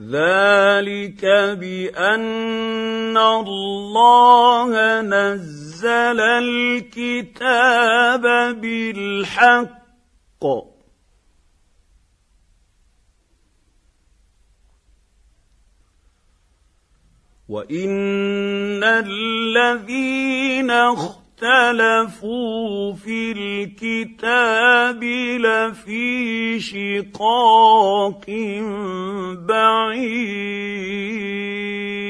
ذلك بان الله نزل الكتاب بالحق وان الذين اختلفوا في الكتاب لفي شقاق بعيد.